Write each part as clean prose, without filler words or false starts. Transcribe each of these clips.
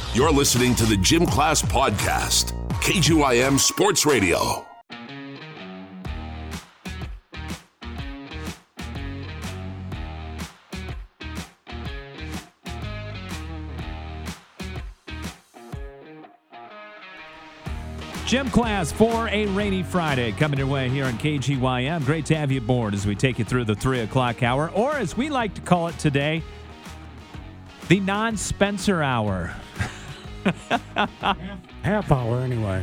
You're listening to the Gym Class Podcast, KGYM Sports Radio. Gym Class for a rainy Friday coming your way here on KGYM. Great to have you aboard as we take you through the 3 o'clock hour, or as we like to call it today, the non-Spencer hour. Half hour anyway.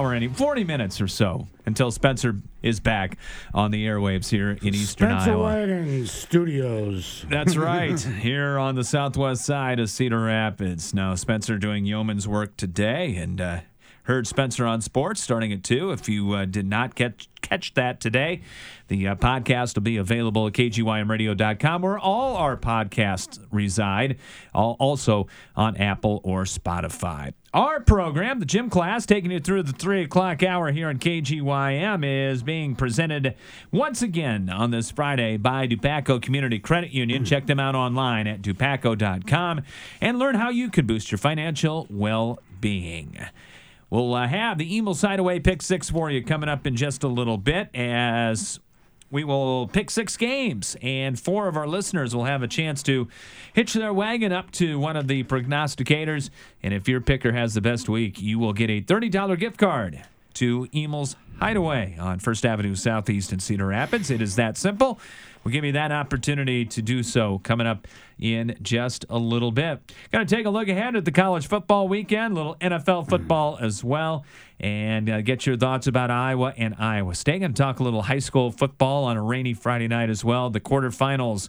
40 minutes or so until Spencer is back on the airwaves here in Eastern Spencer Iowa. Wagon Studios. That's right. Here on the southwest side of Cedar Rapids. Now, Spencer doing yeoman's work today, and heard Spencer on Sports starting at 2. If you did not catch that today, the podcast will be available at kgymradio.com, where all our podcasts reside, also on Apple or Spotify. Our program, the Gym Class, taking you through the 3 o'clock hour here on KGYM, is being presented once again on this Friday by Dupaco Community Credit Union. Check them out online at dupaco.com and learn how you can boost your financial well-being. We'll have the Emil's Hideaway Pick 6 for you coming up in just a little bit, as we will pick 6 games, and 4 of our listeners will have a chance to hitch their wagon up to one of the prognosticators. And if your picker has the best week, you will get a $30 gift card to Emil's Hideaway on First Avenue Southeast in Cedar Rapids. It is that simple. We'll give you that opportunity to do so coming up in just a little bit. Going to take a look ahead at the college football weekend, a little NFL football as well, and get your thoughts about Iowa and Iowa State. Going to talk a little high school football on a rainy Friday night as well. The quarterfinals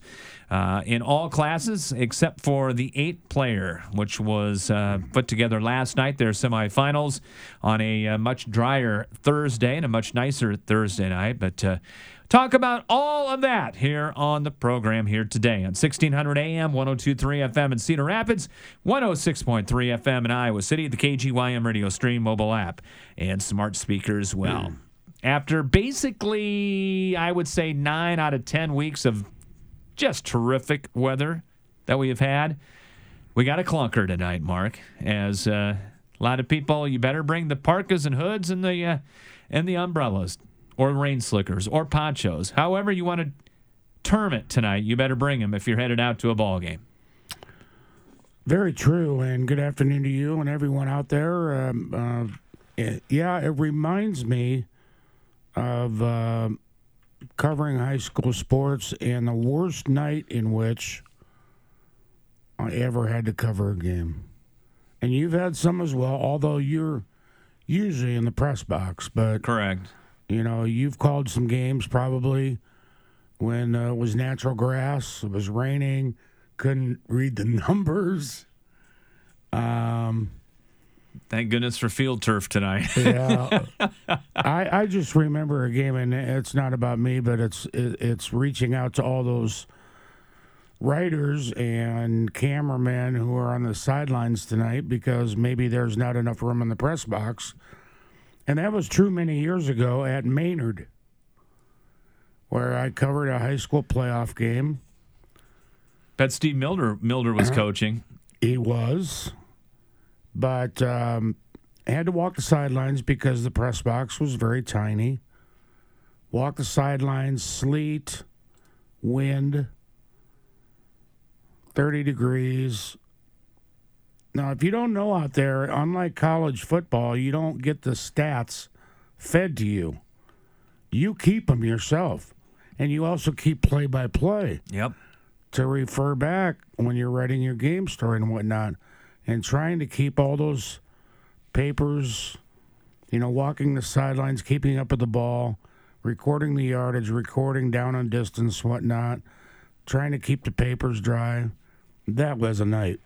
in all classes except for the 8-player, which was put together last night. Their semifinals on a much drier Thursday and a much nicer Thursday night, but talk about all of that here on the program here today on 1600 AM, 102.3 FM in Cedar Rapids, 106.3 FM in Iowa City, the KGYM radio stream, mobile app, and smart speaker as well. After basically, I would say 9 out of 10 weeks of just terrific weather that we have had, we got a clunker tonight, Mark, as a lot of people, you better bring the parkas and hoods and the umbrellas, or rain slickers, or ponchos. However you want to term it tonight, you better bring them if you're headed out to a ball game. Very true, and good afternoon to you and everyone out there. It reminds me of covering high school sports and the worst night in which I ever had to cover a game. And you've had some as well, although you're usually in the press box. But correct. You know, you've called some games probably when it was natural grass, it was raining, couldn't read the numbers. Thank goodness for field turf tonight. Yeah, I just remember a game, and it's not about me, but it's reaching out to all those writers and cameramen who are on the sidelines tonight because maybe there's not enough room in the press box. And that was true many years ago at Maynard, where I covered a high school playoff game. Bet Steve Milder was coaching. He was. But I had to walk the sidelines because the press box was very tiny. Walk the sidelines, sleet, wind, 30 degrees. Now, if you don't know out there, unlike college football, you don't get the stats fed to you. You keep them yourself. And you also keep play-by-play. Yep. To refer back when you're writing your game story and whatnot. And trying to keep all those papers, walking the sidelines, keeping up with the ball, recording the yardage, recording down on distance, whatnot, trying to keep the papers dry. That was a night.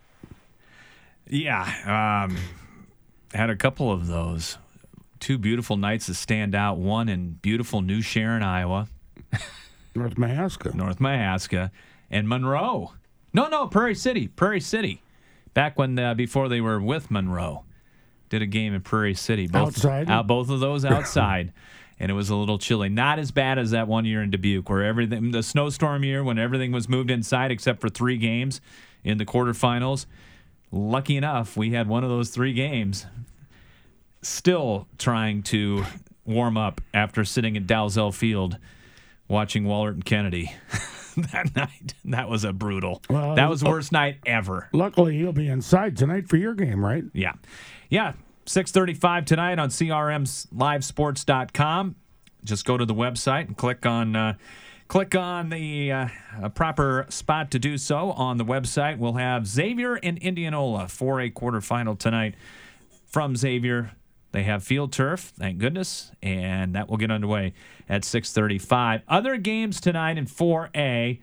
Yeah, had a couple of those. 2 beautiful nights that stand out. One in beautiful New Sharon, Iowa. North Mahaska. And Monroe. No, Prairie City. Back when, before they were with Monroe. Did a game in Prairie City. Outside? Both of those outside. And it was a little chilly. Not as bad as that one year in Dubuque, where the snowstorm year when everything was moved inside except for 3 games in the quarterfinals. lucky enough, we had one of those 3 games. Still trying to warm up after sitting at Dalzell Field watching Wahlert and Kennedy that night. That was a brutal. Well, that was the worst night ever. Luckily, he'll be inside tonight for your game, right? Yeah. 6:35 tonight on CRMLiveSports.com. Just go to the website and click on the proper spot to do so on the website. We'll have Xavier and Indianola for a quarterfinal tonight from Xavier. They have field turf, thank goodness, and that will get underway at 6:35. Other games tonight in 4A.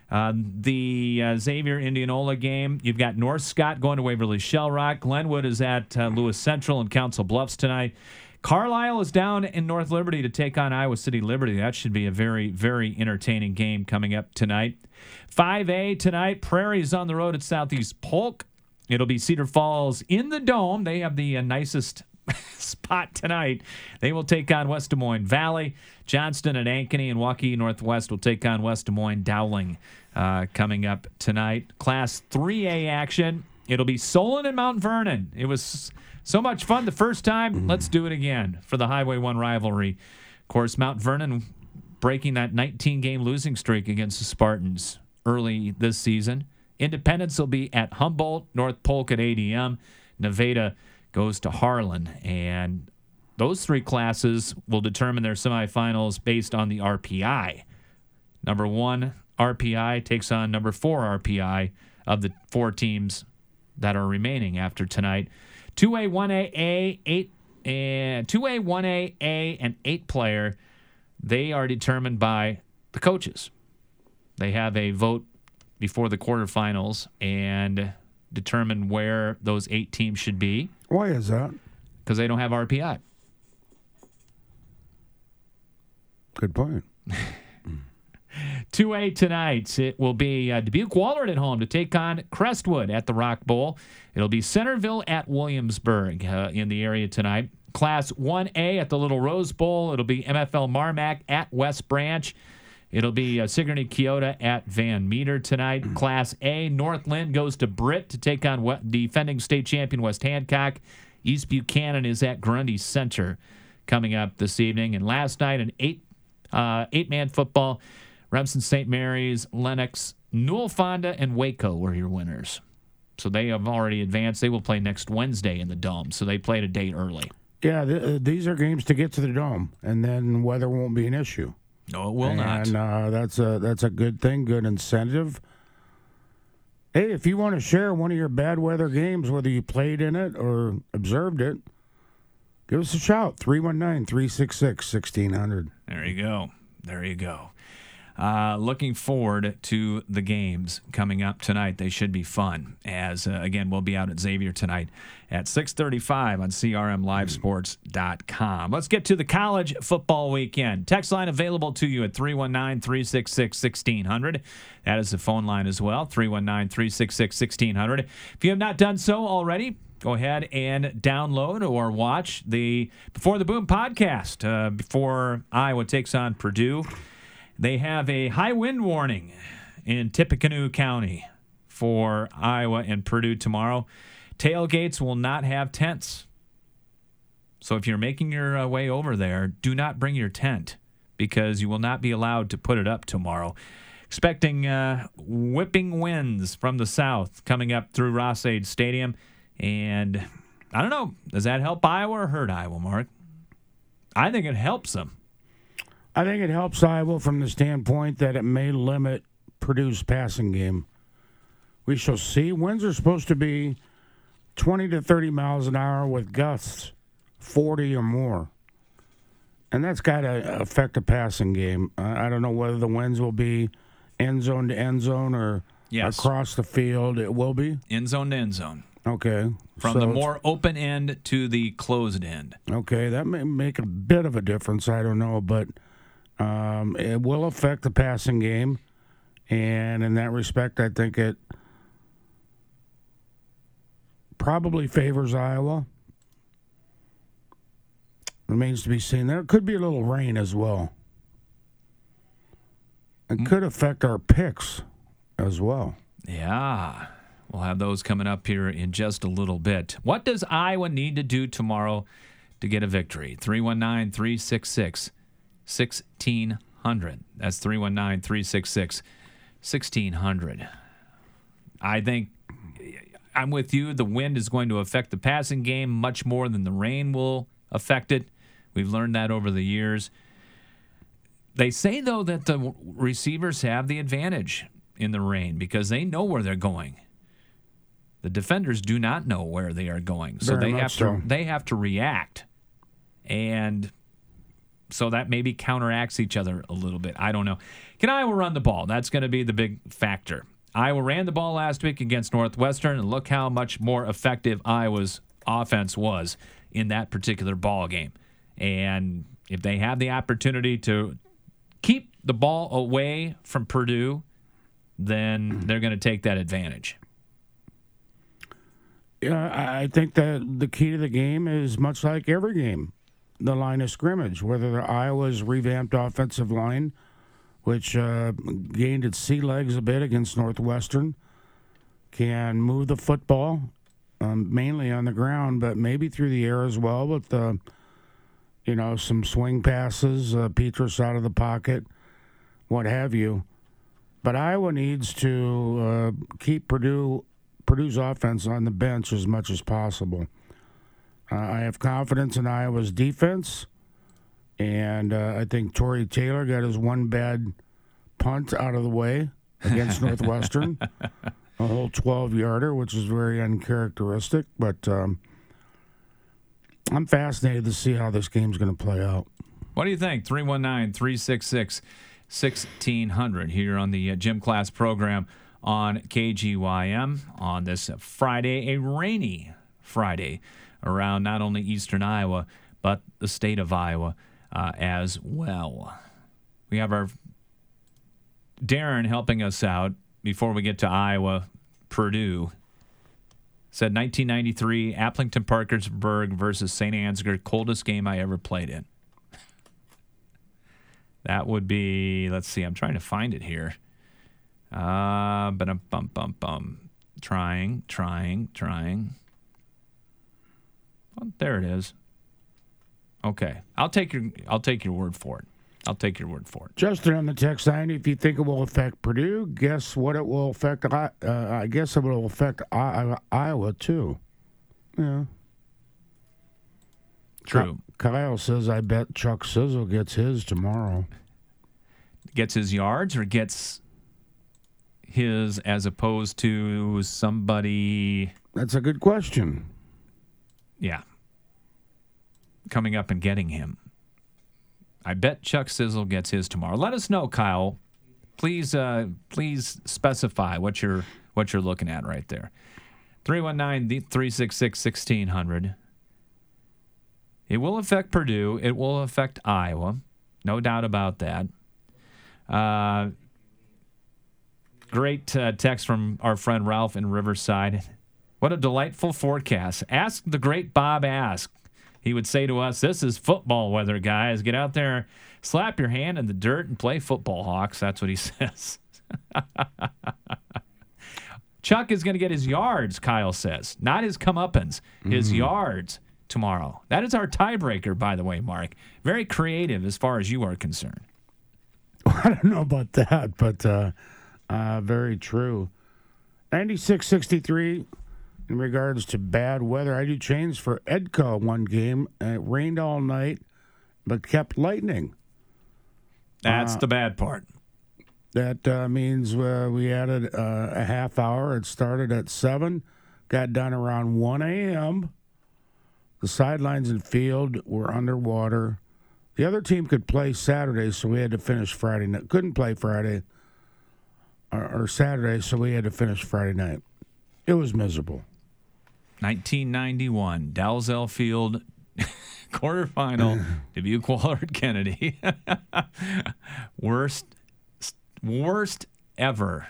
The Xavier-Indianola game, you've got North Scott going to Waverly Shellrock. Glenwood is at Lewis Central and Council Bluffs tonight. Carlisle is down in North Liberty to take on Iowa City Liberty. That should be a very, very entertaining game coming up tonight. 5A tonight, Prairie's on the road at Southeast Polk. It'll be Cedar Falls in the Dome. They have the nicest spot tonight. They will take on West Des Moines Valley. Johnston at Ankeny and Waukee Northwest will take on West Des Moines Dowling coming up tonight. Class 3A action. It'll be Solon and Mount Vernon. It was so much fun the first time. Let's do it again for the Highway 1 rivalry. Of course, Mount Vernon breaking that 19-game losing streak against the Spartans early this season. Independence will be at Humboldt, North Polk at ADM. Nevada goes to Harlan, and those 3 classes will determine their semifinals based on the RPI. Number 1 RPI takes on number 4 RPI of the 4 teams that are remaining after tonight. 2A, 1A, 2A, 1A, A, and 8 player, they are determined by the coaches. They have a vote before the quarterfinals and determine where those 8 teams should be. Why is that? Because they don't have RPI. Good point. 2A tonight, it will be Dubuque Wahlert at home to take on Crestwood at the Rock Bowl. It'll be Centerville at Williamsburg in the area tonight. Class 1A at the Little Rose Bowl. It'll be MFL Marmac at West Branch. It'll be Sigourney Keota at Van Meter tonight. Class A, Northland goes to Britt to take on defending state champion West Hancock. East Buchanan is at Grundy Center coming up this evening. And last night, an eight-man football, Remsen St. Mary's, Lennox, Newell Fonda, and Waco were your winners. So they have already advanced. They will play next Wednesday in the Dome, so they played a day early. Yeah, these are games to get to the Dome, and then weather won't be an issue. No, it will not. And that's a good thing, good incentive. Hey, if you want to share one of your bad weather games, whether you played in it or observed it, give us a shout, 319-366-1600. There you go. There you go. Looking forward to the games coming up tonight. They should be fun, as, again, we'll be out at Xavier tonight at 6:35 on CRMLiveSports.com. Let's get to the college football weekend. Text line available to you at 319-366-1600. That is the phone line as well, 319-366-1600. If you have not done so already, go ahead and download or watch the Before the Boom podcast before Iowa takes on Purdue. They have a high wind warning in Tippecanoe County for Iowa and Purdue tomorrow. Tailgates will not have tents. So if you're making your way over there, do not bring your tent because you will not be allowed to put it up tomorrow. Expecting whipping winds from the south coming up through Ross-Ade Stadium. And I don't know, does that help Iowa or hurt Iowa, Mark? I think it helps them. I think it helps Iowa from the standpoint that it may limit Purdue's passing game. We shall see. Winds are supposed to be 20 to 30 miles an hour with gusts 40 or more. And that's got to affect the passing game. I don't know whether the winds will be end zone to end zone or across the field. It will be? End zone to end zone. Okay. From the more open end to the closed end. Okay, that may make a bit of a difference. I don't know, but it will affect the passing game. And in that respect, I think it probably favors Iowa. Remains to be seen. There could be a little rain as well. It could affect our picks as well. Yeah. We'll have those coming up here in just a little bit. What does Iowa need to do tomorrow to get a victory? 319-366-1600. That's 319-366-1600. I think I'm with you. The wind is going to affect the passing game much more than the rain will affect it. We've learned that over the years. They say, though, that the receivers have the advantage in the rain because they know where they're going. The defenders do not know where they are going, so they have to react, and so that maybe counteracts each other a little bit. I don't know. Can Iowa run the ball? That's going to be the big factor. Iowa ran the ball last week against Northwestern, and look how much more effective Iowa's offense was in that particular ball game. And if they have the opportunity to keep the ball away from Purdue, then they're going to take that advantage. Yeah, I think that the key to the game is much like every game, the line of scrimmage, whether the Iowa's revamped offensive line, which gained its sea legs a bit against Northwestern, can move the football, mainly on the ground, but maybe through the air as well with, some swing passes, Petrus out of the pocket, what have you. But Iowa needs to keep Purdue's offense on the bench as much as possible. I have confidence in Iowa's defense, and I think Torrey Taylor got his one bad punt out of the way against Northwestern, a whole 12-yarder, which is very uncharacteristic. But I'm fascinated to see how this game's going to play out. What do you think? 319-366-1600 here on the Gym Class program on KGYM on this Friday, a rainy Friday around not only eastern Iowa, but the state of Iowa as well. We have our Darren helping us out before we get to Iowa, Purdue. Said 1993, Applington Parkersburg versus St. Ansgar, coldest game I ever played in. That would be, let's see, I'm trying to find it here. Trying. Oh, there it is. Okay. I'll take your word for it. Justin on the text line, if you think it will affect Purdue, guess what it will affect? I guess it will affect Iowa too. Yeah. True. Kyle says, I bet Chuck Sizzle gets his tomorrow. Gets his yards or gets his as opposed to somebody? That's a good question. Yeah. Coming up and getting him. I bet Chuck Sizzle gets his tomorrow. Let us know, Kyle. Please specify what you're looking at right there. 319-366-1600. It will affect Purdue. It will affect Iowa. No doubt about that. Great text from our friend Ralph in Riverside. What a delightful forecast. Ask the great Bob Ask. He would say to us, this is football weather, guys. Get out there, slap your hand in the dirt, and play football, Hawks. That's what he says. Chuck is going to get his yards, Kyle says. Not his comeuppance, his yards tomorrow. That is our tiebreaker, by the way, Mark. Very creative as far as you are concerned. I don't know about that, but very true. 96-63 in regards to bad weather. I do change for Edco one game. It rained all night, but kept lightning. That's the bad part. That means we added a half hour. It started at 7, got done around 1 a.m. The sidelines and field were underwater. The other team could play Saturday, so we had to finish Friday night. Couldn't play Friday or Saturday, so we had to finish Friday night. It was miserable. 1991, Dalzell Field quarterfinal, Dubuque Wahlert Kennedy. Worst ever.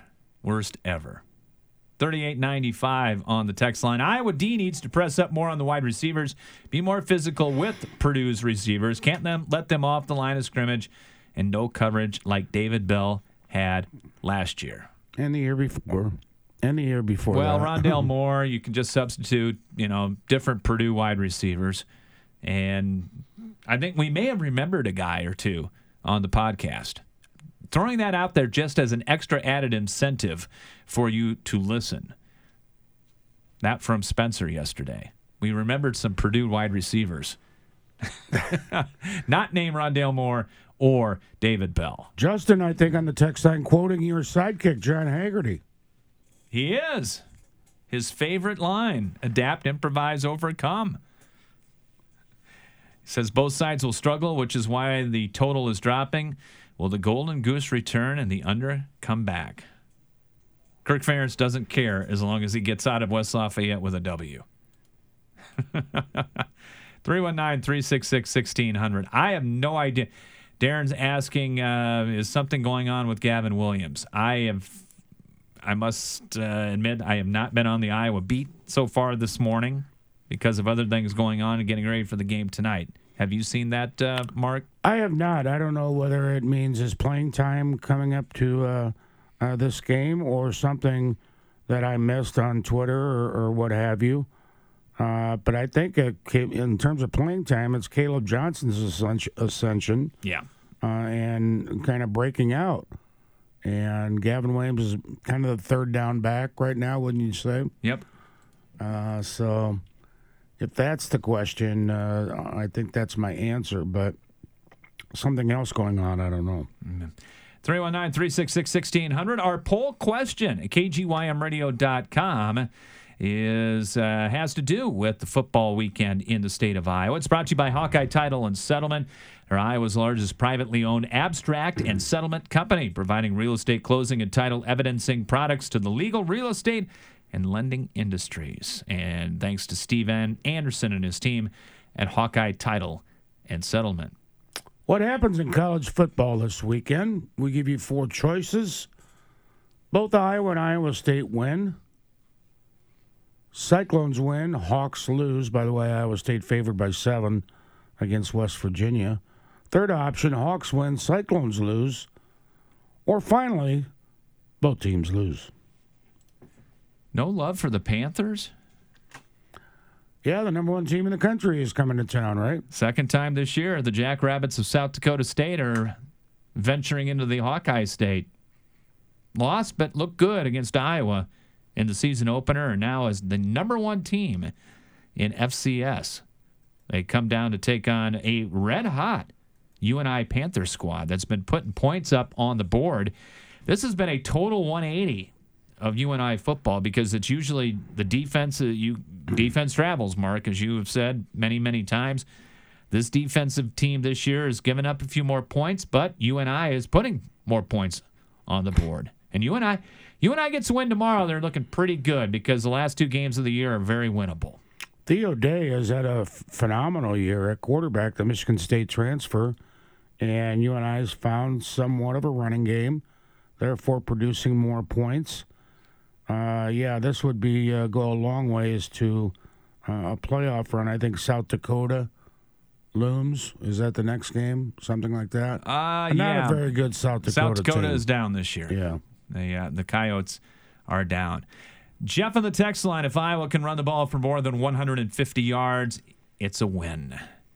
3895 on the text line. Iowa D needs to press up more on the wide receivers, be more physical with Purdue's receivers. Can't let them off the line of scrimmage, and no coverage like David Bell had last year. And the year before. And the year before Well, that. Rondale Moore, you can just substitute, different Purdue wide receivers. And I think we may have remembered a guy or two on the podcast. Throwing that out there just as an extra added incentive for you to listen. That from Spencer yesterday. We remembered some Purdue wide receivers. Not named Rondale Moore or David Bell. Justin, I think on the text line quoting your sidekick, John Haggerty. He is. His favorite line, adapt, improvise, overcome. He says both sides will struggle, which is why the total is dropping. Will the Golden Goose return and the under come back? Kirk Ferentz doesn't care as long as he gets out of West Lafayette with a W. 319-366-1600. I have no idea. Darren's asking, is something going on with Gavin Williams? I must admit, I have not been on the Iowa beat so far this morning because of other things going on and getting ready for the game tonight. Have you seen that, Mark? I have not. I don't know whether it means his playing time coming up to this game or something that I missed on Twitter or what have you. But I think in terms of playing time, it's Caleb Johnson's ascension. Yeah. And kind of breaking out. And Gavin Williams is kind of the third down back right now, wouldn't you say? Yep. So if that's the question, I think that's my answer. But something else going on, I don't know. 319-366-1600. Our poll question at kgymradio.com has to do with the football weekend in the state of Iowa. It's brought to you by Hawkeye Title and Settlement. They're Iowa's largest privately owned abstract and settlement company, providing real estate closing and title evidencing products to the legal real estate and lending industries. And thanks to Steve Anderson and his team at Hawkeye Title and Settlement. What happens in college football this weekend? We give you 4 choices. Both Iowa and Iowa State win. Cyclones win. Hawks lose. By the way, Iowa State favored by 7 against West Virginia. Third option, Hawks win. Cyclones lose. Or finally, both teams lose. No love for the Panthers? Yeah, the number 1 team in the country is coming to town, right? Second time this year, the Jackrabbits of South Dakota State are venturing into the Hawkeye State. Lost, but looked good against Iowa in the season opener, and now as the number 1 team in FCS. They come down to take on a red-hot UNI Panther squad that's been putting points up on the board. This has been a total 180 of UNI football because it's usually the defense. Defense travels, Mark, as you have said many, many times. This defensive team this year has given up a few more points, but UNI is putting more points on the board. And UNI gets a win tomorrow. They're looking pretty good because the last 2 games of the year are very winnable. Theo Day has had a phenomenal year at quarterback, the Michigan State transfer, and UNI has found somewhat of a running game, therefore producing more points. This would be go a long ways to a playoff run. I think South Dakota looms. Is that the next game? Something like that? Not a very good South Dakota South Dakota team. is down this year. Yeah. The Coyotes are down. Jeff on the text line, if Iowa can run the ball for more than 150 yards, it's a win.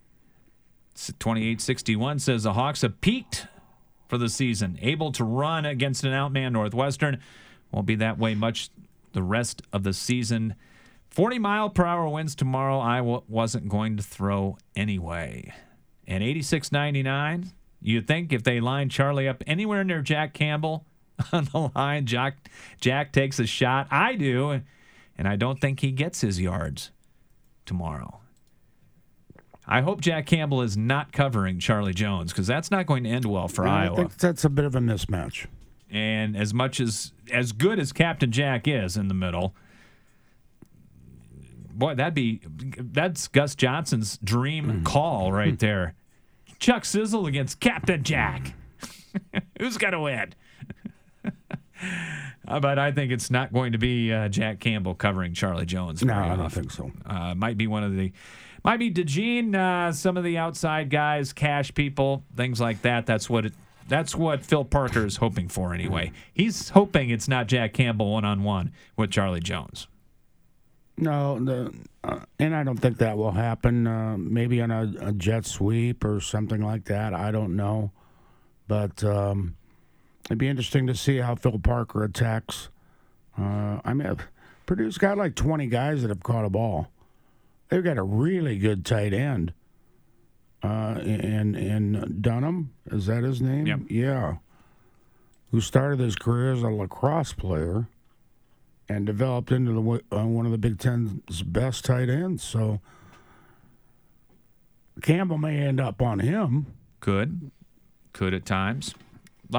2861 says the Hawks have peaked for the season, able to run against an outmanned Northwestern. Won't be that way much the rest of the season. 40-mile-per-hour winds tomorrow. Iowa wasn't going to throw anyway. And 86.99, you'd think if they line Charlie up anywhere near Jack Campbell on the line, Jack takes a shot. I do, and I don't think he gets his yards tomorrow. I hope Jack Campbell is not covering Charlie Jones because that's not going to end well for Iowa. I think that's a bit of a mismatch. And as good as Captain Jack is in the middle, boy, that's Gus Johnson's dream call right there. Chuck Sizzle against Captain Jack. Who's going to win? But I think it's not going to be Jack Campbell covering Charlie Jones. No, I don't think so. Might be DeGene, some of the outside guys, cash people, things like that. That's what That's what Phil Parker is hoping for anyway. He's hoping it's not Jack Campbell one-on-one with Charlie Jones. No, and I don't think that will happen. Maybe on a jet sweep or something like that. I don't know. But it'd be interesting to see how Phil Parker attacks. Purdue's got like 20 guys that have caught a ball. They've got a really good tight end. And Dunham, is that his name? Yep. Yeah. Who started his career as a lacrosse player and developed into one of the Big Ten's best tight ends. So Campbell may end up on him. Could at times. A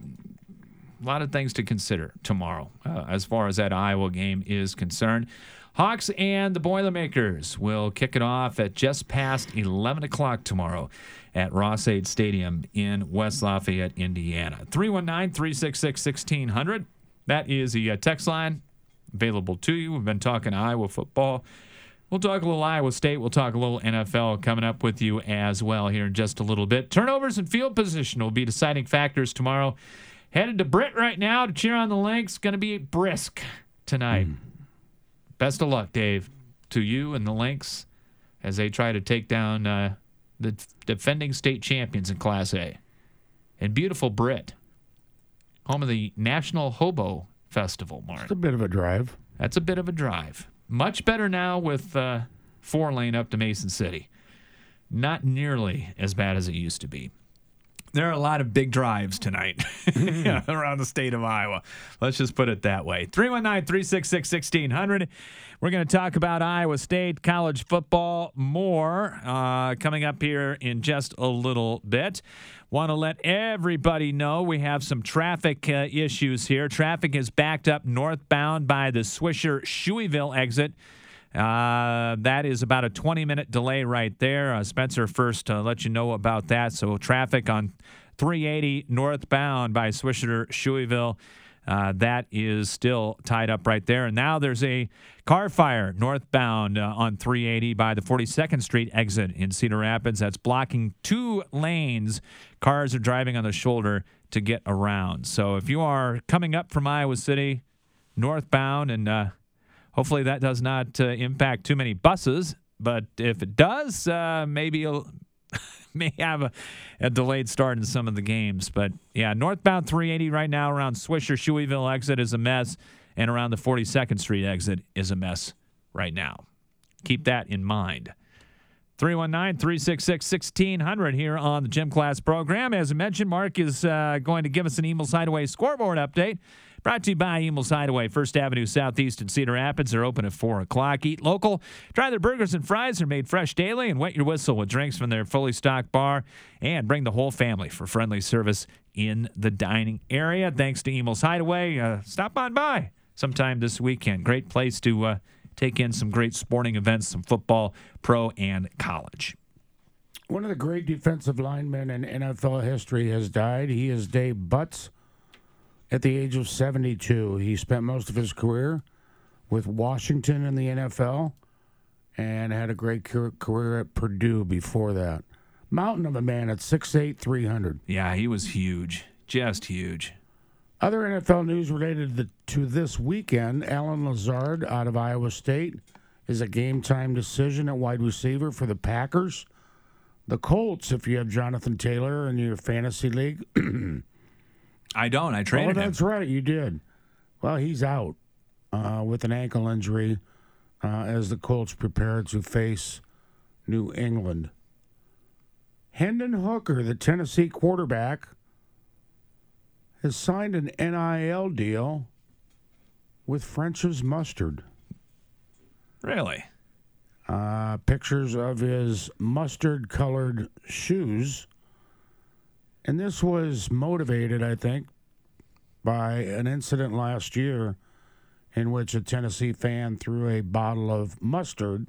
lot of things to consider tomorrow as far as that Iowa game is concerned. Hawks and the Boilermakers will kick it off at just past 11 o'clock tomorrow at Ross-Ade Stadium in West Lafayette, Indiana. 319-366-1600. That is the text line available to you. We've been talking Iowa football. We'll talk a little Iowa State. We'll talk a little NFL coming up with you as well here in just a little bit. Turnovers and field position will be deciding factors tomorrow. Headed to Britt right now to cheer on the Lynx. Going to be brisk tonight. Best of luck, Dave, to you and the Lynx as they try to take down the defending state champions in Class A. And beautiful Britt, home of the National Hobo Festival, Mark. It's a bit of a drive. That's a bit of a drive. Much better now with 4-lane up to Mason City. Not nearly as bad as it used to be. There are a lot of big drives tonight around the state of Iowa. Let's just put it that way. 319-366-1600. We're going to talk about Iowa State college football more coming up here in just a little bit. Want to let everybody know we have some traffic issues here. Traffic is backed up northbound by the Swisher-Shoeyville exit. That is about a 20-minute delay right there. Spencer first let you know about that. So traffic on 380 northbound by Swisher-Shoeyville, that is still tied up right there. And now there's a car fire northbound on 380 by the 42nd Street exit in Cedar Rapids. That's blocking 2 lanes. Cars are driving on the shoulder to get around. So if you are coming up from Iowa City northbound and hopefully that does not impact too many buses, but if it does, maybe you'll may have a delayed start in some of the games. But, yeah, northbound 380 right now around Swisher-Shoeyville exit is a mess, and around the 42nd Street exit is a mess right now. Keep that in mind. 319-366-1600 here on the Gym Class program. As I mentioned, Mark is going to give us an Emil's Hideaway scoreboard update. Brought to you by Emil's Hideaway, 1st Avenue Southeast in Cedar Rapids. They're open at 4 o'clock. Eat local. Try their burgers and fries. They're made fresh daily. And wet your whistle with drinks from their fully stocked bar. And bring the whole family for friendly service in the dining area. Thanks to Emil's Hideaway. Stop on by sometime this weekend. Great place to take in some great sporting events, some football, pro, and college. One of the great defensive linemen in NFL history has died. He is Dave Butts. At the age of 72, he spent most of his career with Washington in the NFL and had a great career at Purdue before that. Mountain of a man at 6'8", 300. Yeah, he was huge. Just huge. Other NFL news related to this weekend, Alan Lazard out of Iowa State is a game-time decision at wide receiver for the Packers. The Colts, if you have Jonathan Taylor in your fantasy league. I don't. I traded him. That's right. You did. Well, he's out with an ankle injury as the Colts prepare to face New England. Hendon Hooker, the Tennessee quarterback, has signed an NIL deal with French's Mustard. Really? Pictures of his mustard-colored shoes. And this was motivated, I think, by an incident last year in which a Tennessee fan threw a bottle of mustard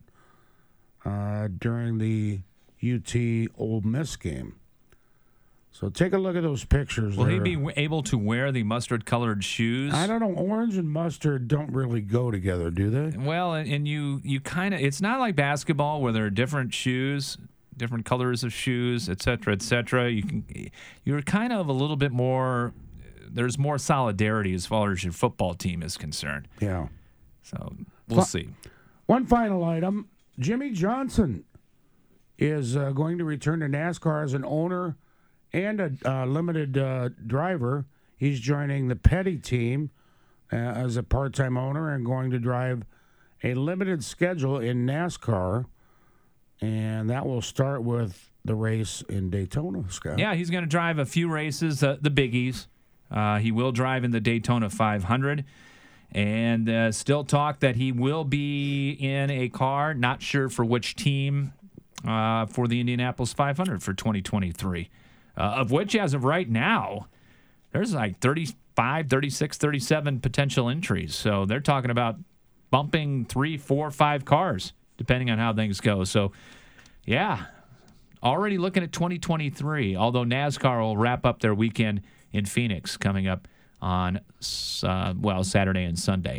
during the UT Ole Miss game. So take a look at those pictures. Will he be able to wear the mustard-colored shoes? I don't know. Orange and mustard don't really go together, do they? Well, and you kind of – it's not like basketball where there are different shoes different colors of shoes, et cetera, et cetera. You're kind of a little bit more. There's more solidarity as far as your football team is concerned. Yeah. So we'll see. One final item: Jimmy Johnson is going to return to NASCAR as an owner and a limited driver. He's joining the Petty team as a part-time owner and going to drive a limited schedule in NASCAR, and that will start with the race in Daytona, Scott. Yeah, he's going to drive a few races, the biggies. He will drive in the Daytona 500, and still talk that he will be in a car, not sure for which team, for the Indianapolis 500 for 2023, of which, as of right now, there's like 35, 36, 37 potential entries. So they're talking about bumping 3, 4, 5 cars, depending on how things go. So, yeah, already looking at 2023, although NASCAR will wrap up their weekend in Phoenix coming up on, Saturday and Sunday.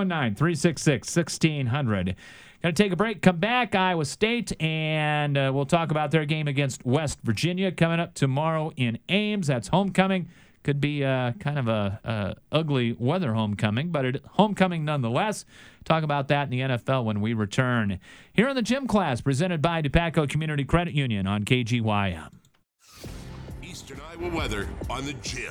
319-366-1600. Going to take a break, come back, Iowa State, and we'll talk about their game against West Virginia coming up tomorrow in Ames. That's homecoming. Could be kind of a ugly weather homecoming, but homecoming nonetheless. Talk about that in the NFL when we return. Here on the Gym Class, presented by DePatco Community Credit Union on KGYM. Eastern Iowa weather on the Gym.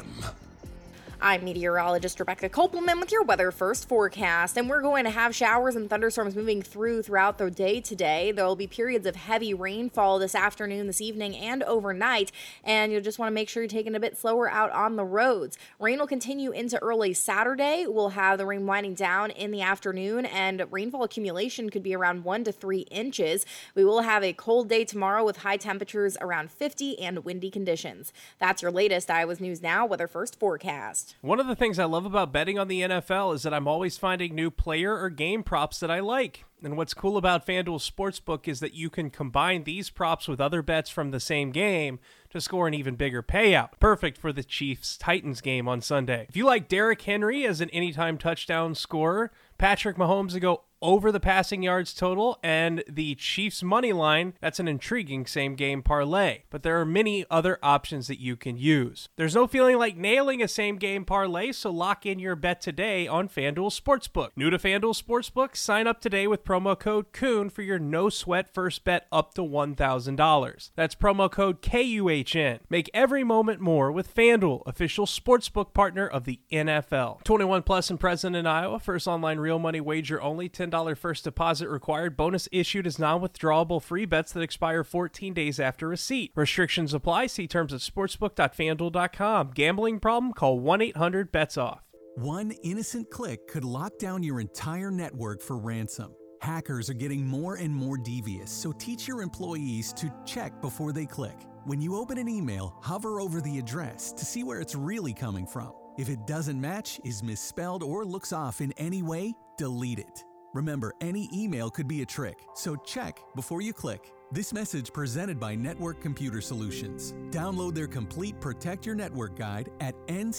I'm meteorologist Rebecca Kopelman with your Weather First forecast, and we're going to have showers and thunderstorms moving throughout the day today. There will be periods of heavy rainfall this afternoon, this evening, and overnight, and you'll just want to make sure you're taking a bit slower out on the roads. Rain will continue into early Saturday. We'll have the rain winding down in the afternoon, and rainfall accumulation could be around 1 to 3 inches. We will have a cold day tomorrow with high temperatures around 50 and windy conditions. That's your latest Iowa's News Now Weather First forecast. One of the things I love about betting on the NFL is that I'm always finding new player or game props that I like. And what's cool about FanDuel Sportsbook is that you can combine these props with other bets from the same game to score an even bigger payout. Perfect for the Chiefs-Titans game on Sunday. If you like Derrick Henry as an anytime touchdown scorer, Patrick Mahomes to go over the passing yards total, and the Chiefs money line, that's an intriguing same-game parlay. But there are many other options that you can use. There's no feeling like nailing a same-game parlay, so lock in your bet today on FanDuel Sportsbook. New to FanDuel Sportsbook? Sign up today with promo code KUHN for your no-sweat first bet up to $1,000. That's promo code KUHN. Make every moment more with FanDuel, official sportsbook partner of the NFL. 21 plus and present in Iowa. First online real money wager only. $10 first deposit required. Bonus issued as non-withdrawable free bets that expire 14 days after receipt. Restrictions apply. See terms at sportsbook.fanduel.com. Gambling problem? Call 1-800-BETS-OFF. One innocent click could lock down your entire network for ransom. Hackers are getting more and more devious, so teach your employees to check before they click. When you open an email, hover over the address to see where it's really coming from. If it doesn't match, is misspelled, or looks off in any way, delete it. Remember, any email could be a trick, so check before you click. This message presented by Network Computer Solutions. Download their complete Protect Your Network guide at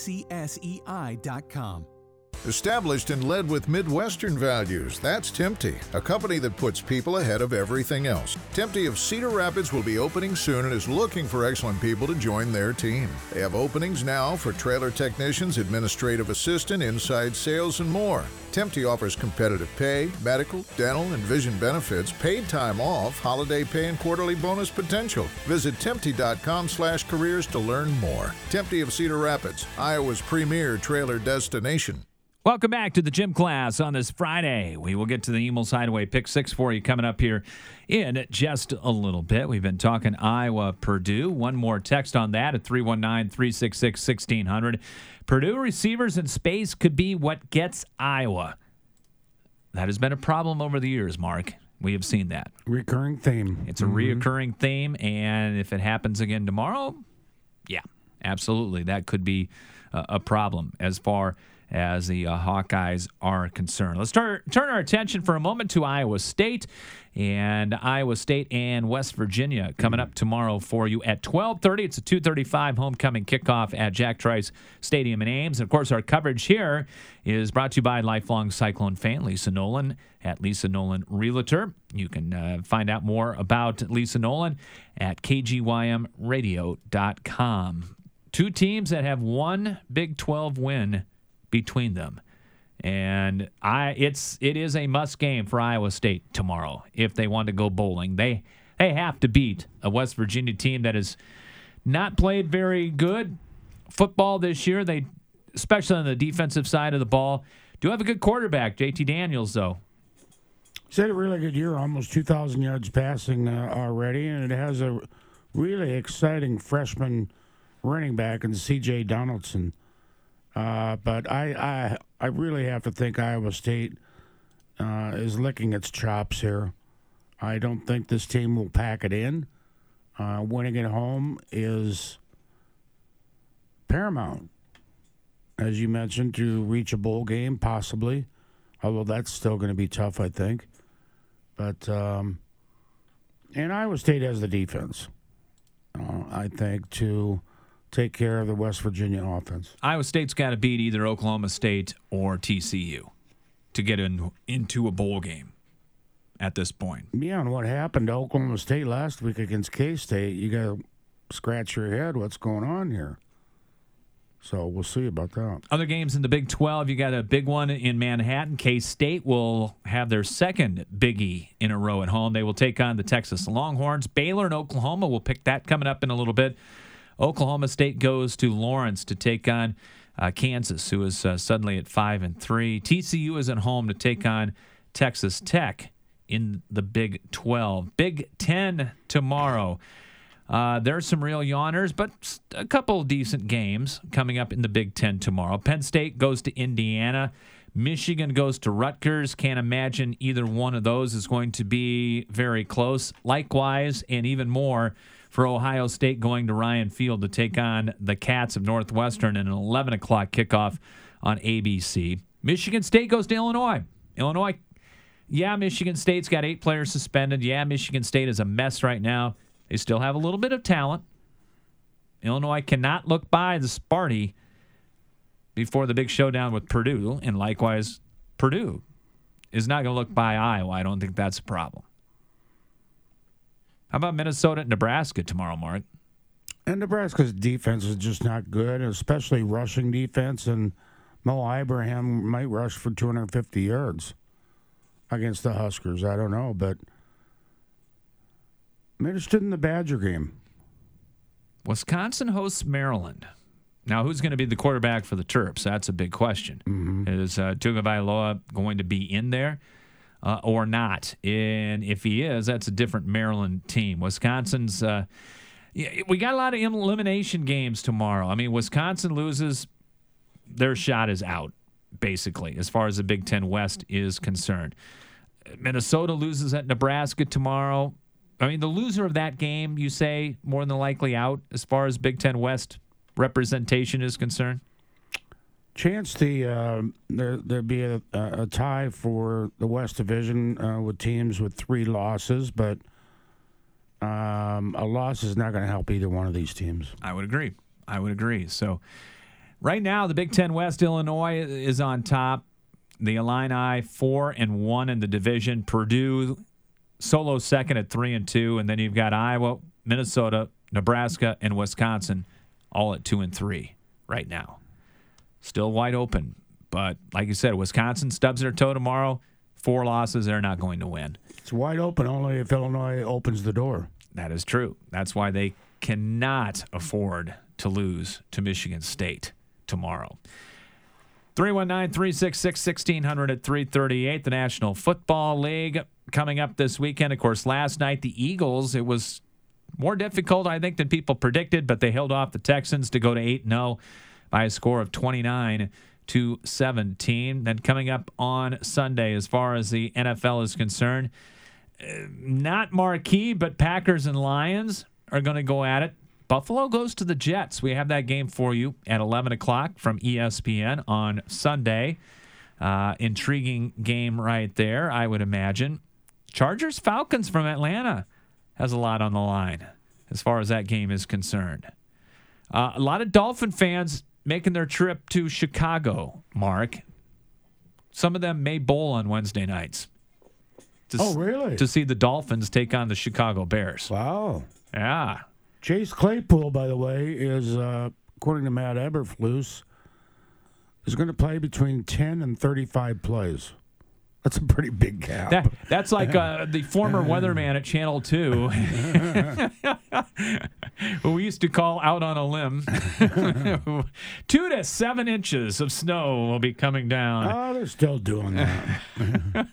ncsei.com. Established and led with Midwestern values, that's Tempty, a company that puts people ahead of everything else. Tempty of Cedar Rapids will be opening soon and is looking for excellent people to join their team. They have openings now for trailer technicians, administrative assistant, inside sales, and more. Tempty offers competitive pay, medical, dental, and vision benefits, paid time off, holiday pay, and quarterly bonus potential. Visit Tempty.com/careers to learn more. Tempty of Cedar Rapids, Iowa's premier trailer destination. Welcome back to the Gym Class on this Friday. We will get to the Emil's Hideaway Pick 6 for you coming up here in just a little bit. We've been talking Iowa-Purdue. One more text on that at 319-366-1600. Purdue receivers in space could be what gets Iowa. That has been a problem over the years, Mark. We have seen that. Recurring theme. It's a reoccurring theme, and if it happens again tomorrow, yeah, absolutely. That could be a problem as far as the Hawkeyes are concerned. Let's turn our attention for a moment to Iowa State. And Iowa State and West Virginia coming up tomorrow for you at 12:30. It's a 2:35 homecoming kickoff at Jack Trice Stadium in Ames. And, of course, our coverage here is brought to you by lifelong Cyclone fan Lisa Nolan at Lisa Nolan Realtor. You can find out more about Lisa Nolan at kgymradio.com. Two teams that have one Big 12 win between them. And it is a must game for Iowa State tomorrow if they want to go bowling. They have to beat a West Virginia team that has not played very good football this year. They, especially on the defensive side of the ball, do have a good quarterback, JT Daniels, though. He's had a really good year, almost 2,000 yards passing already, and it has a really exciting freshman running back in C.J. Donaldson. But I really have to think Iowa State is licking its chops here. I don't think this team will pack it in. Winning at home is paramount, as you mentioned, to reach a bowl game, possibly. Although that's still going to be tough, I think. But and Iowa State has the defense, I think, to take care of the West Virginia offense. Iowa State's got to beat either Oklahoma State or TCU to get into a bowl game at this point. Yeah, and what happened to Oklahoma State last week against K-State, you got to scratch your head. What's going on here? So we'll see about that. Other games in the Big 12, you got a big one in Manhattan. K-State will have their second biggie in a row at home. They will take on the Texas Longhorns. Baylor and Oklahoma will pick that coming up in a little bit. Oklahoma State goes to Lawrence to take on Kansas, who is suddenly at 5-3. TCU is at home to take on Texas Tech in the Big 12. Big 10 tomorrow. There's some real yawners, but a couple decent games coming up in the Big 10 tomorrow. Penn State goes to Indiana. Michigan goes to Rutgers. Can't imagine either one of those is going to be very close. Likewise, and even more, for Ohio State going to Ryan Field to take on the Cats of Northwestern in an 11 o'clock kickoff on ABC. Michigan State goes to Illinois. Michigan State's got 8 players suspended. Michigan State is a mess right now. They still have a little bit of talent. Illinois cannot look by the Sparty before the big showdown with Purdue, and likewise, Purdue is not going to look by Iowa. I don't think that's a problem. How about Minnesota and Nebraska tomorrow, Mark? And Nebraska's defense is just not good, especially rushing defense, and Mo Ibrahim might rush for 250 yards against the Huskers. I don't know, but I'm interested in the Badger game. Wisconsin hosts Maryland. Now, who's going to be the quarterback for the Terps? That's a big question. Mm-hmm. Is Tagovailoa going to be in there or not? And if he is, that's a different Maryland team. Wisconsin's we got a lot of elimination games tomorrow. I mean, Wisconsin loses, their shot is out, basically, as far as the Big Ten West is concerned. Minnesota loses at Nebraska tomorrow. I mean, the loser of that game, you say, more than likely out as far as Big Ten West representation is concerned? Chance there'd be a tie for the West Division with teams with 3 losses, but a loss is not going to help either one of these teams. I would agree. So right now, the Big Ten West, Illinois is on top. The Illini 4-1 in the division. Purdue solo second at 3-2, and then you've got Iowa, Minnesota, Nebraska, and Wisconsin all at 2-3 right now. Still wide open, but like you said, Wisconsin stubs their toe tomorrow. 4 losses, they're not going to win. It's wide open only if Illinois opens the door. That is true. That's why they cannot afford to lose to Michigan State tomorrow. 319-366-1600 at 338. The National Football League coming up this weekend. Of course, last night, the Eagles, it was more difficult, I think, than people predicted, but they held off the Texans to go to 8-0 by a score of 29-17. Then coming up on Sunday, as far as the NFL is concerned, not marquee, but Packers and Lions are going to go at it. Buffalo goes to the Jets. We have that game for you at 11 o'clock from ESPN on Sunday. Intriguing game right there, I would imagine. Chargers-Falcons from Atlanta has a lot on the line as far as that game is concerned. A lot of Dolphin fans making their trip to Chicago, Mark. Some of them may bowl on Wednesday nights. Really? To see the Dolphins take on the Chicago Bears. Wow. Yeah. Chase Claypool, by the way, is, according to Matt Eberflus, is going to play between 10 and 35 plays. That's a pretty big gap. That's like the former weatherman at Channel 2, who we used to call out on a limb. 2 to 7 inches of snow will be coming down. Oh, they're still doing that.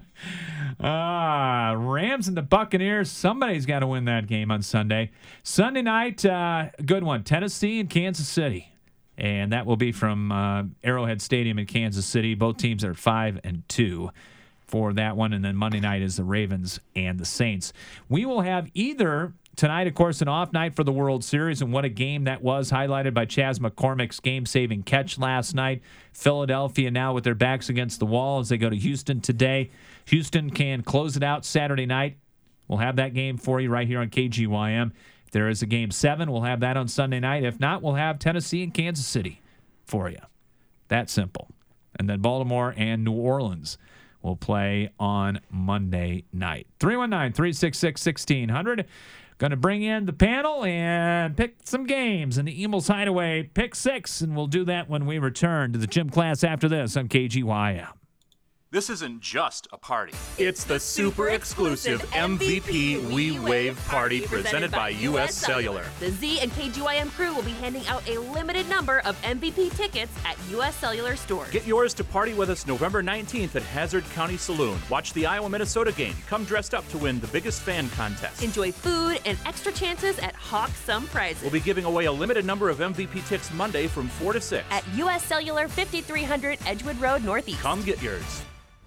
Rams and the Buccaneers. Somebody's got to win that game on Sunday. Sunday night, good one. Tennessee and Kansas City. And that will be from Arrowhead Stadium in Kansas City. Both teams are 5-2 for that one. And then Monday night is the Ravens and the Saints. We will have either tonight, of course, an off night for the World Series. And what a game that was, highlighted by Chas McCormick's game-saving catch last night. Philadelphia now with their backs against the wall as they go to Houston today. Houston can close it out Saturday night. We'll have that game for you right here on KGYM. If there is a Game 7, we'll have that on Sunday night. If not, we'll have Tennessee and Kansas City for you. That simple. And then Baltimore and New Orleans will play on Monday night. 319-366-1600. Going to bring in the panel and pick some games in the Emil's Hideaway Pick 6, and we'll do that when we return to the gym class after this on KGYM. This isn't just a party. It's the super exclusive MVP We Wave Party presented by U.S. Cellular. The Z and KGYM crew will be handing out a limited number of MVP tickets at U.S. Cellular stores. Get yours to party with us November 19th at Hazard County Saloon. Watch the Iowa-Minnesota game. Come dressed up to win the biggest fan contest. Enjoy food and extra chances at Hawk Some Prizes. We'll be giving away a limited number of MVP tickets Monday from 4 to 6. At U.S. Cellular, 5300 Edgewood Road, Northeast. Come get yours.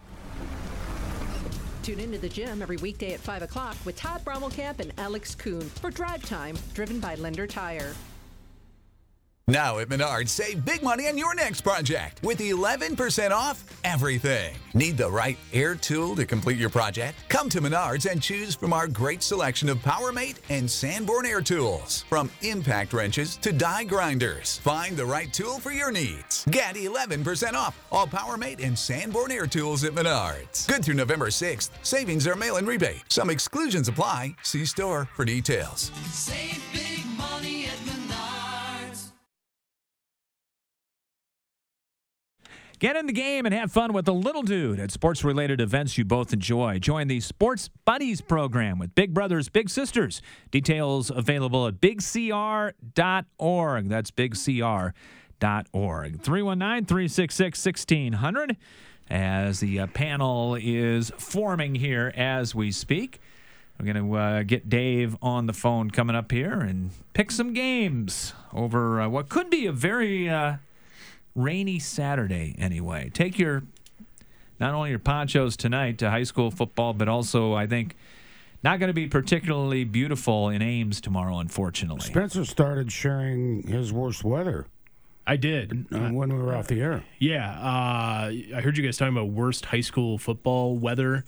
Tune into the gym every weekday at 5 o'clock with Todd Brommelkamp and Alex Kuhn for Drive Time, driven by Lender Tire. Now at Menards, save big money on your next project with 11% off everything. Need the right air tool to complete your project? Come to Menards and choose from our great selection of PowerMate and Sanborn air tools. From impact wrenches to die grinders, find the right tool for your needs. Get 11% off all PowerMate and Sanborn air tools at Menards. Good through November 6th. Savings are mail-in rebate. Some exclusions apply. See store for details. Save big money at Menards. Get in the game and have fun with the little dude at sports-related events you both enjoy. Join the Sports Buddies program with Big Brothers Big Sisters. Details available at bigcr.org. That's bigcr.org. 319-366-1600 as the panel is forming here as we speak. We're going to get Dave on the phone coming up here and pick some games over what could be a very rainy Saturday anyway. Take not only your ponchos tonight to high school football, but also, I think, not going to be particularly beautiful in Ames tomorrow, unfortunately. Spencer started sharing his worst weather. I did. When we were off the air. Yeah. I heard you guys talking about worst high school football weather.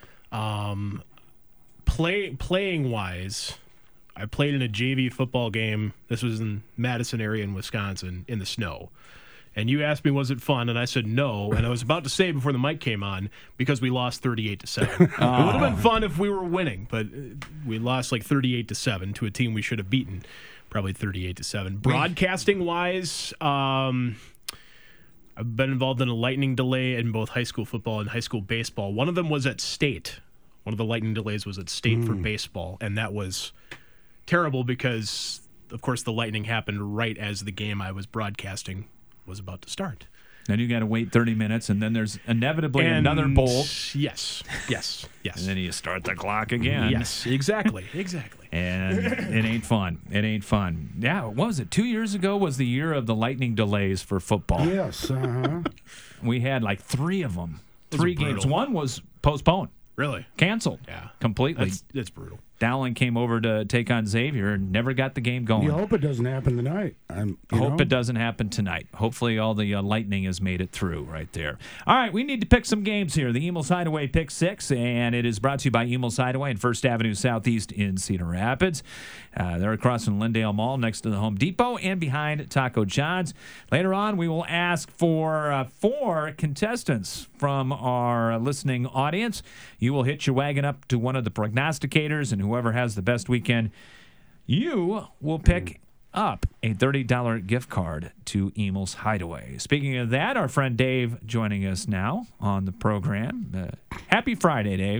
Playing-wise, I played in a JV football game. This was in Madison area in Wisconsin in the snow. And you asked me, was it fun? And I said no. And I was about to say before the mic came on, because we lost 38-7. It would have been fun if we were winning, but we lost like 38-7 to a team we should have beaten, probably 38-7. Broadcasting-wise, I've been involved in a lightning delay in both high school football and high school baseball. One of them was at State. One of the lightning delays was at State for baseball, and that was terrible because, of course, the lightning happened right as the game I was broadcasting was about to start. Then you got to wait 30 minutes, and then there's inevitably another bolt. Yes. And then you start the clock again. Yes, exactly. And it ain't fun. Yeah, what was it? 2 years ago was the year of the lightning delays for football. Yes. We had like 3 of them. 3 games. brutal. One was postponed. Really? Canceled. Yeah. Completely. That's brutal. Dowling came over to take on Xavier and never got the game going. You hope it doesn't happen tonight. Hope it doesn't happen tonight. Hopefully all the lightning has made it through right there. All right, we need to pick some games here. The Emil's Hideaway Pick 6, and it is brought to you by Emil's Hideaway and First Avenue Southeast in Cedar Rapids. They're across from Lindale Mall next to the Home Depot and behind Taco John's. Later on, we will ask for 4 contestants from our listening audience. You will hitch your wagon up to one of the prognosticators, and whoever has the best weekend, you will pick up a $30 gift card to Emil's Hideaway. Speaking of that, our friend Dave joining us now on the program. Happy Friday, Dave.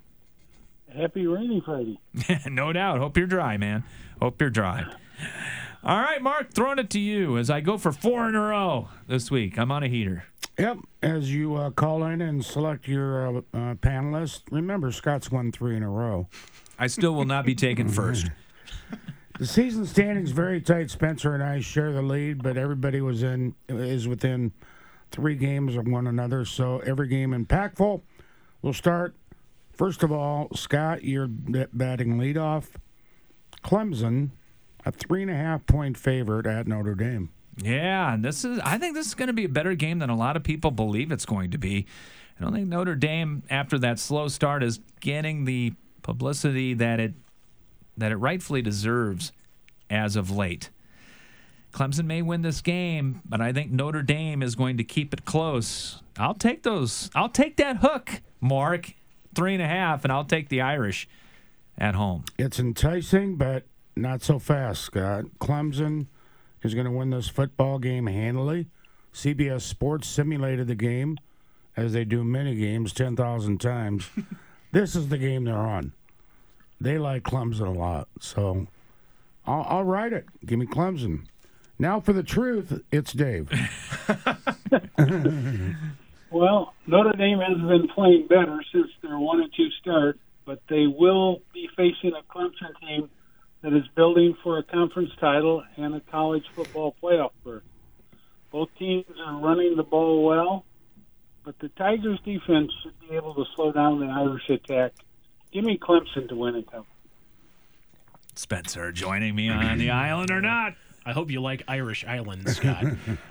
Happy rainy Friday. No doubt. Hope you're dry, man. Hope you're dry. All right, Mark, throwing it to you as I go for 4 in a row this week. I'm on a heater. Yep. As you call in and select your panelists, remember Scott's won 3 in a row. I still will not be taken first. The season standings very tight. Spencer and I share the lead, but everybody is within 3 games of one another, so every game impactful. We'll start. First of all, Scott, you're batting leadoff. Clemson, a 3.5-point favorite at Notre Dame. Yeah, and I think this is going to be a better game than a lot of people believe it's going to be. I don't think Notre Dame, after that slow start, is getting the publicity that it rightfully deserves as of late. Clemson may win this game, but I think Notre Dame is going to keep it close. I'll take that hook, Mark, 3.5, and I'll take the Irish at home. It's enticing, but not so fast, Scott. Clemson is going to win this football game handily. CBS Sports simulated the game, as they do many games 10,000 times. This is the game they're on. They like Clemson a lot, so I'll ride it. Give me Clemson. Now for the truth, it's Dave. Well, Notre Dame has been playing better since their 1-2 start, but they will be facing a Clemson team that is building for a conference title and a college football playoff berth. Both teams are running the ball well, but the Tigers' defense should be able to slow down the Irish attack. Give me Clemson to win it, though. Spencer joining me on the island or not? I hope you like Irish Island, Scott.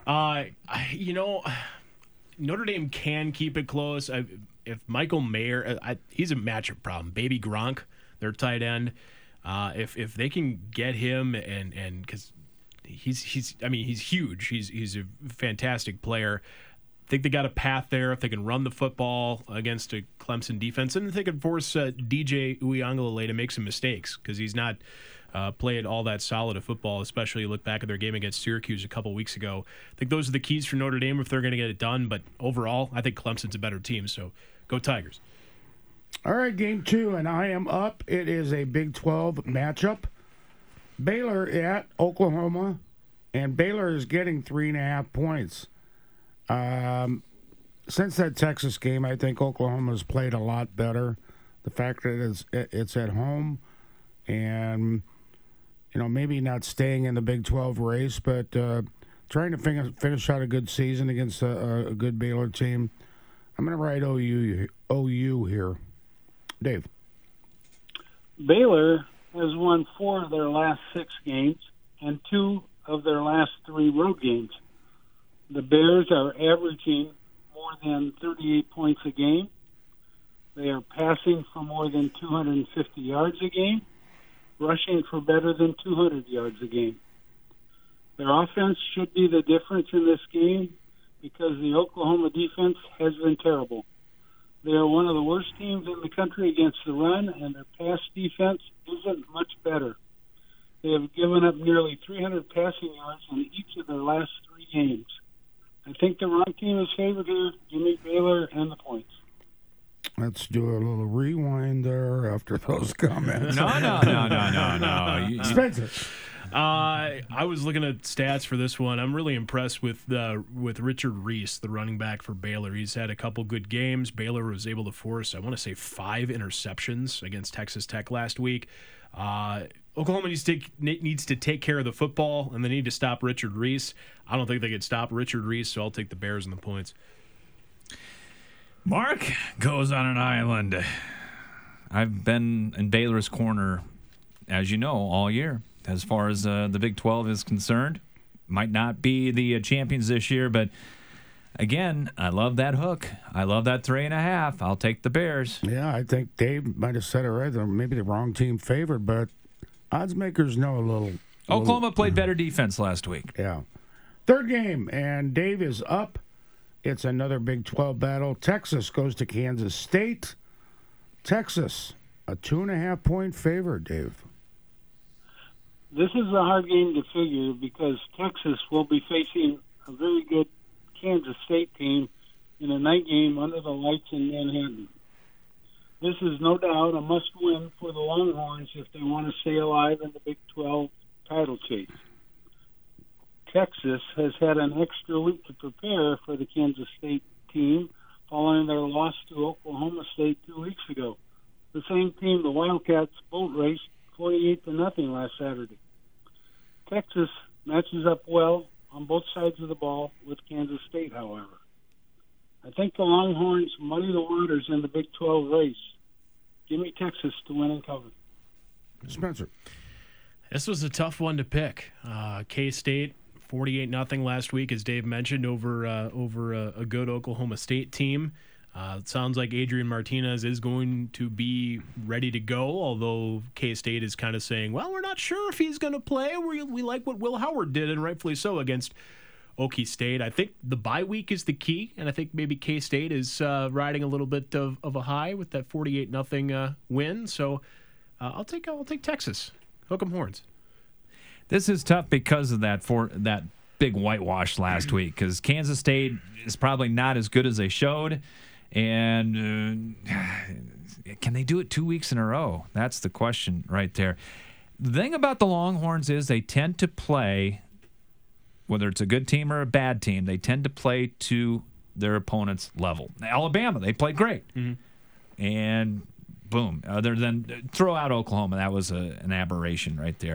Notre Dame can keep it close. If Michael Mayer, he's a matchup problem. Baby Gronk, their tight end. If they can get him and because he's huge. He's a fantastic player. I think they got a path there if they can run the football against a Clemson defense, and if they can force DJ Uiagalelei to make some mistakes because he's not played all that solid of football, especially look back at their game against Syracuse a couple weeks ago. I think those are the keys for Notre Dame if they're going to get it done, but overall, I think Clemson's a better team, so go Tigers. All right, game 2, and I am up. It is a Big 12 matchup. Baylor at Oklahoma, and Baylor is getting 3.5 points. Since that Texas game, I think Oklahoma's played a lot better. The fact that it's at home, and maybe not staying in the Big 12 race, but trying to finish out a good season against a good Baylor team. I'm going to ride OU here. Dave. Baylor has won 4 of their last 6 games and 2 of their last 3 road games. The Bears are averaging more than 38 points a game. They are passing for more than 250 yards a game, rushing for better than 200 yards a game. Their offense should be the difference in this game because the Oklahoma defense has been terrible. They are one of the worst teams in the country against the run, and their pass defense isn't much better. They have given up nearly 300 passing yards in each of their last 3 games. I think the wrong team is favored here. Give me Baylor and the points. Let's do a little rewind there after those comments. No. Spencer. I was looking at stats for this one. I'm really impressed with Richard Reese, the running back for Baylor. He's had a couple good games. Baylor was able to force, I want to say, 5 interceptions against Texas Tech last week. Oklahoma needs to take care of the football, and they need to stop Richard Reese. I don't think they could stop Richard Reese, so I'll take the Bears and the points. Mark goes on an island. I've been in Baylor's corner, as you know, all year. As far as the Big 12 is concerned, might not be the champions this year, but again, I love that hook. I love that 3.5. I'll take the Bears. Yeah, I think Dave might have said it right. Maybe the wrong team favored, but odds makers know a little. Oklahoma played better defense last week. Yeah. Third game, and Dave is up. It's another Big 12 battle. Texas goes to Kansas State. Texas, a 2.5-point favorite, Dave. This is a hard game to figure because Texas will be facing a very good Kansas State team in a night game under the lights in Manhattan. This is no doubt a must-win for the Longhorns if they want to stay alive in the Big 12 title chase. Texas has had an extra week to prepare for the Kansas State team following their loss to Oklahoma State 2 weeks ago. The same team the Wildcats boat raced 48-0 last Saturday. Texas matches up well on both sides of the ball with Kansas State, however. I think the Longhorns muddy the waters in the Big 12 race. Give me Texas to win and cover. Spencer. This was a tough one to pick. K-State, 48-0 last week, as Dave mentioned, over a good Oklahoma State team. It sounds like Adrian Martinez is going to be ready to go, although K-State is kind of saying, well, we're not sure if he's going to play. We like what Will Howard did, and rightfully so, against Okie State. I think the bye week is the key, and I think maybe K-State is riding a little bit of a high with that 48-0 win. So I'll take Texas. Hook 'em horns. This is tough because of that big whitewash last week, because Kansas State is probably not as good as they showed. And can they do it 2 weeks in a row? That's the question right there. The thing about the Longhorns is they tend to play, whether it's a good team or a bad team, they tend to play to their opponent's level. Alabama, they played great. Mm-hmm. And boom, other than throw out Oklahoma, that was an aberration right there.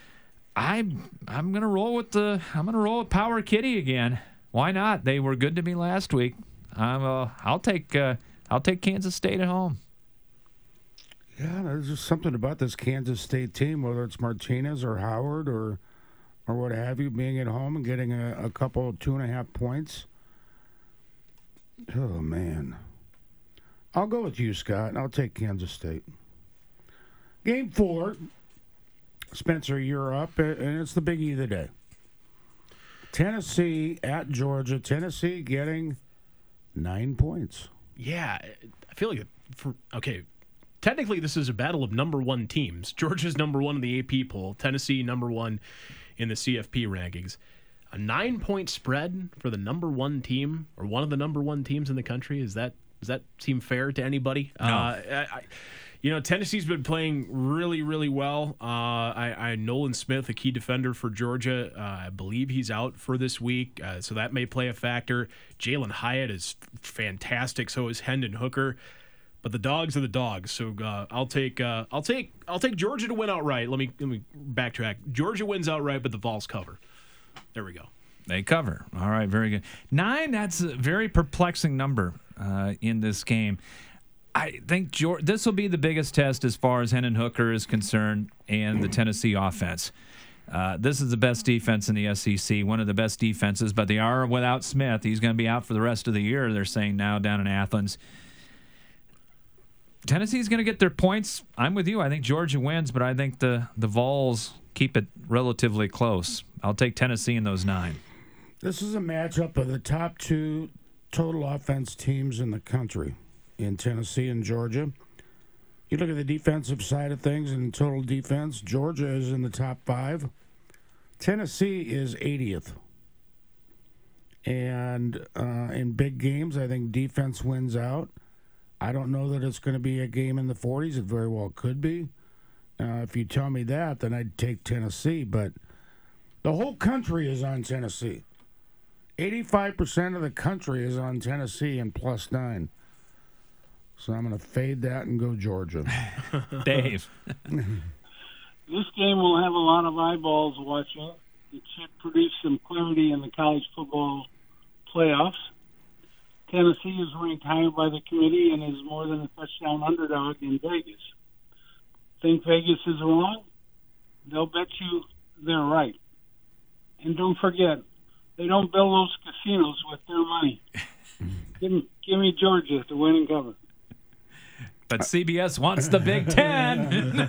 I'm gonna roll with Power Kitty again. Why not? They were good to me last week. I'll take Kansas State at home. Yeah, there's just something about this Kansas State team, whether it's Martinez or Howard or what have you, being at home and getting a couple of 2.5 points. Oh man, I'll go with you, Scott, and I'll take Kansas State. Game 4, Spencer, you're up, and it's the biggie of the day. Tennessee at Georgia. Tennessee getting 9 points. Yeah, I feel like technically this is a battle of number one teams. Georgia's number one in the AP poll. Tennessee number one in the CFP rankings. A 9-point spread for the number one team, or one of the number one teams in the country. Does that seem fair to anybody? No. Tennessee's been playing really, really well. Nolan Smith, a key defender for Georgia, I believe he's out for this week, so that may play a factor. Jalen Hyatt is fantastic, so is Hendon Hooker. But the dogs are the dogs, so I'll take Georgia to win outright. Let me backtrack. Georgia wins outright, but the Vols cover. There we go. They cover. All right, very good. 9. That's a very perplexing number in this game. I think this will be the biggest test as far as Hendon Hooker is concerned and the Tennessee offense. This is the best defense in the SEC, one of the best defenses, but they are without Smith. He's going to be out for the rest of the year, they're saying now, down in Athens. Tennessee's going to get their points. I'm with you. I think Georgia wins, but I think the Vols keep it relatively close. I'll take Tennessee in those 9. This is a matchup of the top 2 total offense teams in the country, in Tennessee and Georgia. You look at the defensive side of things and total defense, Georgia is in the top 5. Tennessee is 80th. And in big games, I think defense wins out. I don't know that it's going to be a game in the 40s. It very well could be. If you tell me that, then I'd take Tennessee. But the whole country is on Tennessee. 85% of the country is on Tennessee and +9. So I'm going to fade that and go Georgia. Dave. This game will have a lot of eyeballs watching. It should produce some clarity in the college football playoffs. Tennessee is ranked higher by the committee and is more than a touchdown underdog in Vegas. Think Vegas is wrong? They'll bet you they're right. And don't forget, they don't build those casinos with their money. Give me Georgia to win and cover. But CBS wants the Big Ten.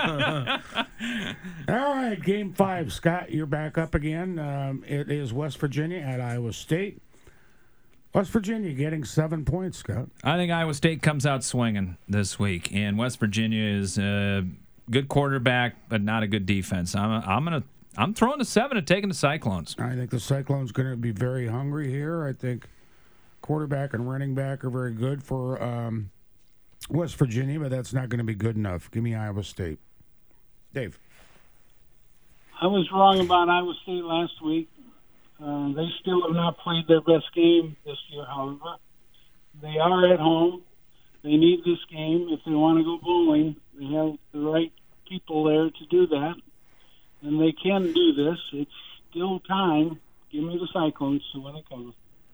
All right, Game 5. Scott, you're back up again. It is West Virginia at Iowa State. West Virginia getting 7 points, Scott. I think Iowa State comes out swinging this week, and West Virginia is a good quarterback, but not a good defense. I'm throwing a 7 and taking the Cyclones. I think the Cyclones going to be very hungry here. I think quarterback and running back are very good for West Virginia, but that's not going to be good enough. Give me Iowa State. Dave. I was wrong about Iowa State last week. They still have not played their best game this year, however. They are at home. They need this game. If they want to go bowling, they have the right people there to do that. And they can do this. It's still time. Give me the Cyclones to win a cover.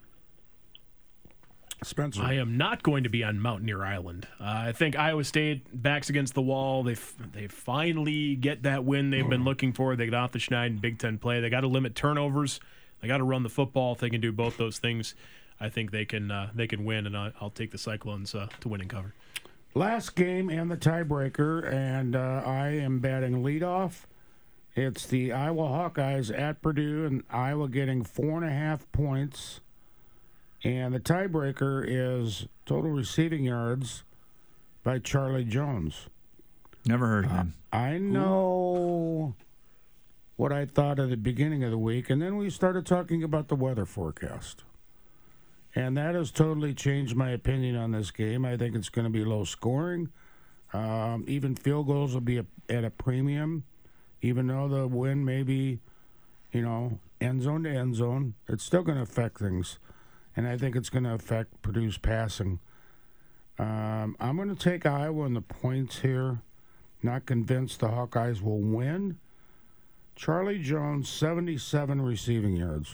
Spencer. I am not going to be on Mountaineer Island. I think Iowa State backs against the wall. They finally get that win they've been looking for. They get off the schneid in Big Ten play. They got to limit turnovers. They got to run the football. If they can do both those things, I think they can win, and I'll take the Cyclones to win and cover. Last game and the tiebreaker, and I am batting leadoff. It's the Iowa Hawkeyes at Purdue, and Iowa getting 4.5 points. And the tiebreaker is total receiving yards by Charlie Jones. Never heard of him. I know what I thought at the beginning of the week, and then we started talking about the weather forecast. And that has totally changed my opinion on this game. I think it's going to be low scoring. Even field goals will be at a premium, even though the win may be, end zone to end zone. It's still going to affect things. And I think it's going to affect Purdue's passing. I'm going to take Iowa in the points here. Not convinced the Hawkeyes will win. Charlie Jones, 77 receiving yards.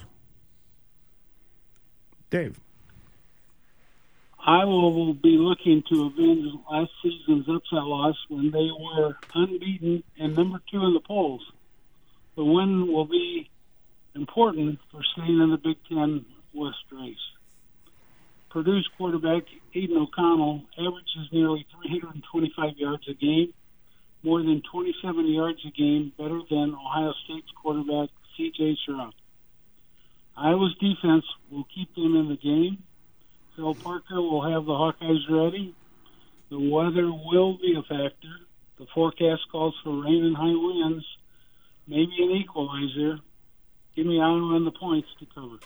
Dave. Iowa will be looking to avenge last season's upset loss when they were unbeaten and number 2 in the polls. The win will be important for staying in the Big Ten West race. Purdue's quarterback, Aiden O'Connell, averages nearly 325 yards a game, more than 27 yards a game, better than Ohio State's quarterback, C.J. Stroud. Iowa's defense will keep them in the game. Phil Parker will have the Hawkeyes ready. The weather will be a factor. The forecast calls for rain and high winds, maybe an equalizer. Give me Iowa and the points to cover.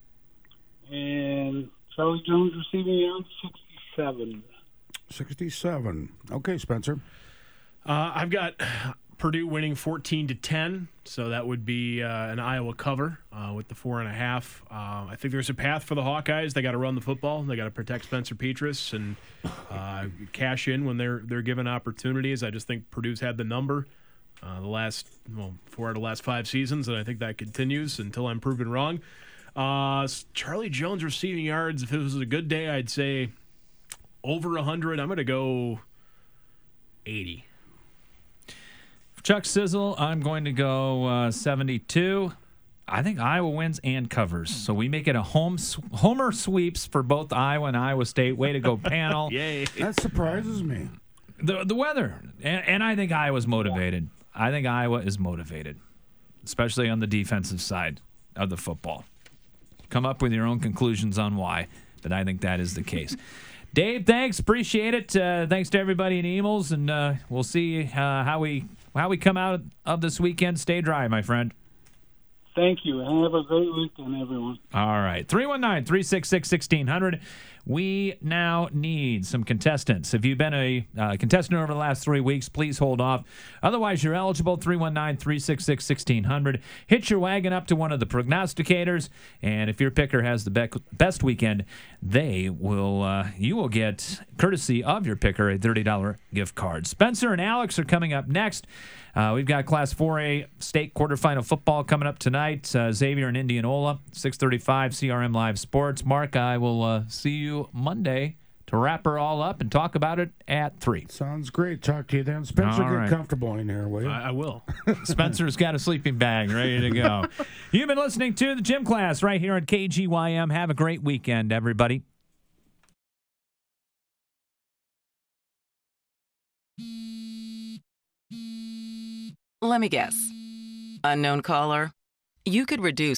And Charlie Jones receiving yards, 67. 67. Okay, Spencer. I've got Purdue winning 14-10, so that would be an Iowa cover with the 4.5. I think there's a path for the Hawkeyes. They got to run the football. They got to protect Spencer Petras and cash in when they're given opportunities. I just think Purdue's had the number the last 4 out of the last 5 seasons, and I think that continues until I'm proven wrong. Charlie Jones receiving yards, if it was a good day, I'd say over 100. I'm going to go 80. Chuck Sizzle, I'm going to go 72. I think Iowa wins and covers. So we make it a homer sweeps for both Iowa and Iowa State. Way to go, panel. Yay. That surprises me. The weather. And I think Iowa's motivated. I think Iowa is motivated, especially on the defensive side of the football. Come up with your own conclusions on why, but I think that is the case. Dave, thanks. Appreciate it. Thanks to everybody in Emils, and we'll see how we come out of this weekend. Stay dry, my friend. Thank you, and have a great weekend, everyone. All right. 319-366-1600. We now need some contestants. If you've been a contestant over the last 3 weeks, please hold off. Otherwise, you're eligible. 319-366-1600. Hitch your wagon up to one of the prognosticators, and if your picker has the best weekend, you will get, courtesy of your picker, a $30 gift card. Spencer and Alex are coming up next. We've got Class 4A state quarterfinal football coming up tonight. Xavier and Indianola, 6:35 CRM Live Sports. Mark, I will see you Monday to wrap her all up and talk about it at 3. Sounds great. Talk to you then. Spencer, get comfortable in here, will you? I will. Spencer's got a sleeping bag ready to go. You've been listening to the Gym Class right here on KGYM. Have a great weekend, everybody. Let me guess. Unknown caller. You could reduce